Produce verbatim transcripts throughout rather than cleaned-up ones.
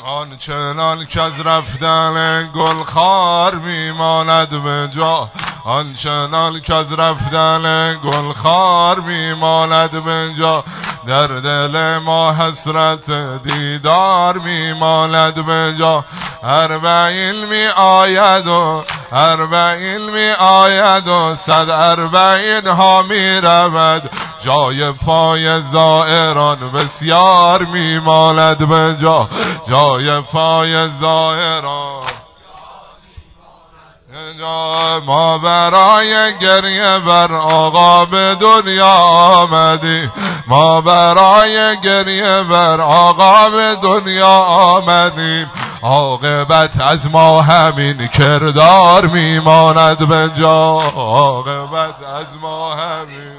آنچنان که از رفتن گل خار میماند به جا، آنچنان که از رفتن گل خار میماند به جا، در دل ما حسرت دیدار میماند به جا. اربعین می آید و اربعین می آید و صد اربعین ها می رود، جای پای زائران بسیار میماند به جا، جای پای زائران. ما برای گریه بر آقا به دنیا آمدیم، ما برای گریه بر آقا به دنیا آمدیم، عاقبت از ما همین کردار میماند به جا، عاقبت از ما همین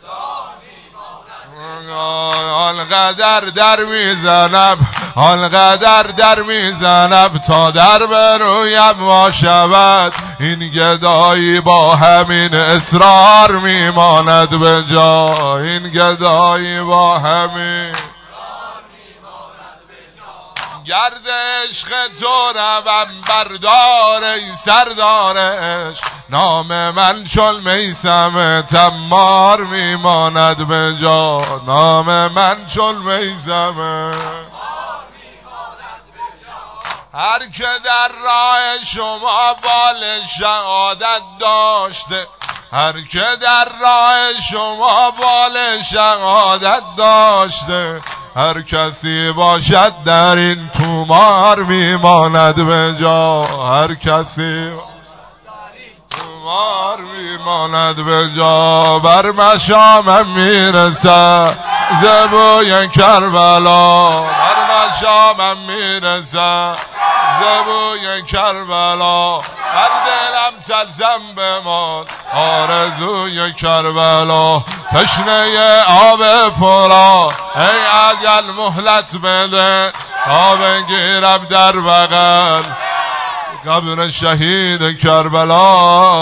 آنقدر در میزنم، آنقدر در میزنم تا در برویم وا شود، این گدایی با همین اصرار میماند به جا، این گدایی با همین گرد عشق تو روم بردار ای سردار عشق، نام من چون میثم تمار میماند به جا، نام من چون میثم. هر که در راه شما بال شهادت داشته، هر که در راه شما بال شهادت داشته، هر کسی باشد در این تومار میماند به جا، هر کسی تومار میماند به جا. بر مشامم میرسد زبوی کربلا، بر مشامم میرسد زبوی کربلا، هر دلم تلزم بمان آرزوی کربلا. تشنه آب فرا ای عجل مهلت بده، آب گیرم در بغل قبر شهید کربلا.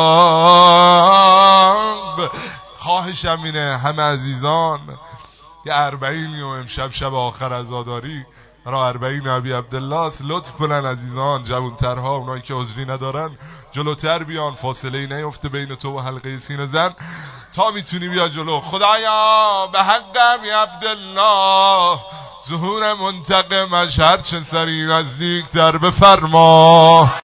خواهشم اینه همه عزیزان یه اربعینی و امشب شب آخر عزاداری را اربعین ابی عبدالله است، لطف کنن عزیزان جوانترها، اونایی که عذری ندارن جلوتر بیان، فاصله ای نیفته بین تو و حلقه سینه زن، تا میتونی بیا جلو. خدایا به حق ابی عبدالله ظهور منتقمش هر چه سری نزدیک تر بفرما.